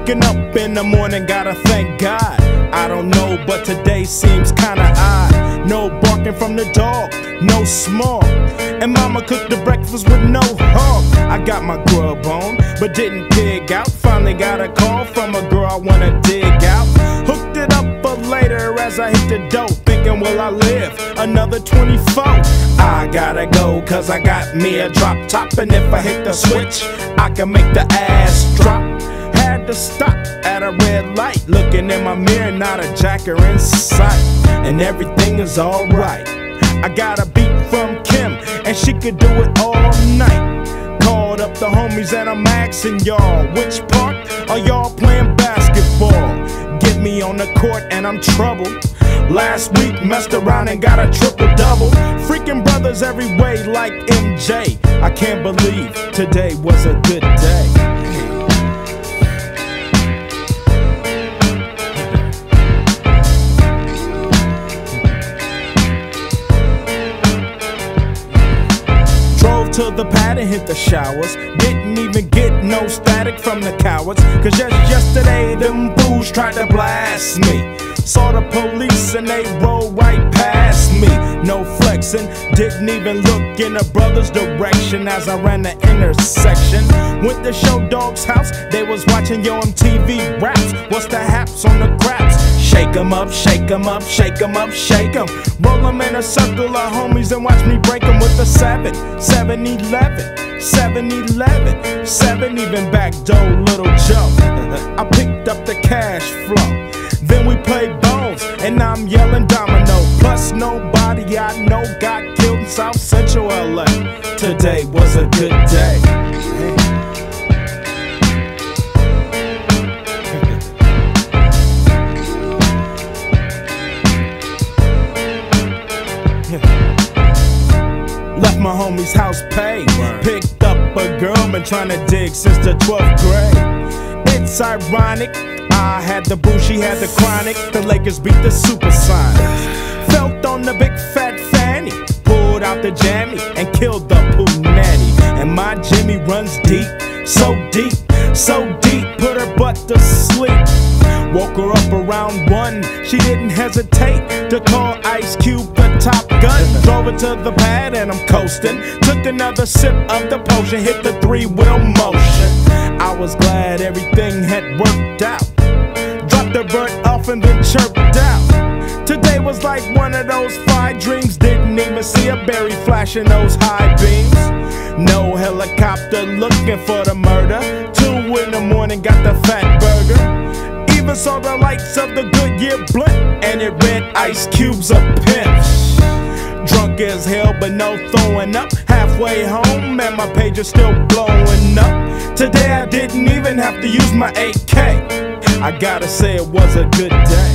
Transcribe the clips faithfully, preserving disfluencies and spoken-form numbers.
Waking up in the morning, gotta thank God. I don't know, but today seems kinda odd. No barking from the dog, no smog. And mama cooked the breakfast with no hog. I got my grub on, but didn't pig out. Finally got a call from a girl I wanna dig out. Hooked it up for later as I hit the dope. Thinking, will I live another twenty-four? I gotta go, cause I got me a drop top. And if I hit the switch, I can make the ass drop. Had to stop at a red light. Looking in my mirror, not a jacker in sight. And everything is alright. I got a beat from Kim, and she could do it all night. Called up the homies and I'm asking y'all, which part are y'all playing basketball? Get me on the court and I'm troubled. Last week messed around and got a triple-double. Freaking brothers every way like M J. I can't believe today was a good day. To the pad and hit the showers. Didn't even get no static from the cowards. Cause just yesterday them fools tried to blast me. Saw the police and they rolled right past me. No flexing, didn't even look in a brother's direction as I ran the intersection. Went to Show Dog's house, they was watching Yo M T V raps. What's the haps on the craps? Shake 'em up, shake 'em up, shake 'em up, shake 'em. Roll 'em in a circle of homies and watch me break 'em with a seven, seven eleven, seven eleven, seven even back door Little Joe. I picked up the cash flow. Then we played bones, and I'm yelling domino. Plus nobody I know got killed in South Central L A. Today was a good day. Left my homie's house paid. Picked up a girl, been trying to dig since the twelfth grade. It's ironic, I had the boo, she had the chronic. The Lakers beat the Supersonics. Felt on the big fat fanny. Pulled out the jammy and killed the poo nanny. And my Jimmy runs deep, so deep, so deep. Put her butt to sleep. Woke her up around one. She didn't hesitate to call Ice Cube the Top Gun. Drove her to the pad and I'm coasting. Took another sip of the potion, hit the three-wheel motion. I was glad everything had worked out. Dropped the bird off and then chirped out. Today was like one of those fly dreams. Didn't even see a berry flashing those high beams. No helicopter looking for the murder. Two in the morning, got the fat burger. Even saw the lights of the Goodyear blimp, and it read Ice Cube's a pimp. Drunk as hell, but no throwing up. Halfway home, and my page is still blowing up. Today I didn't even have to use my A K. I gotta say it was a good day.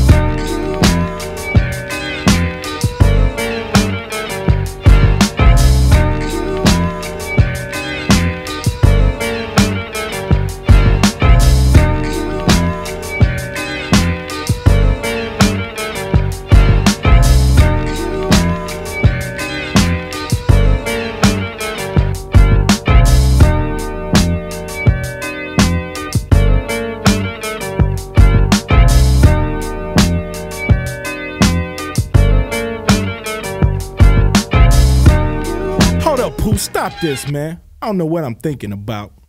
Hold up, Pooh, stop this, man. I don't know what I'm thinking about.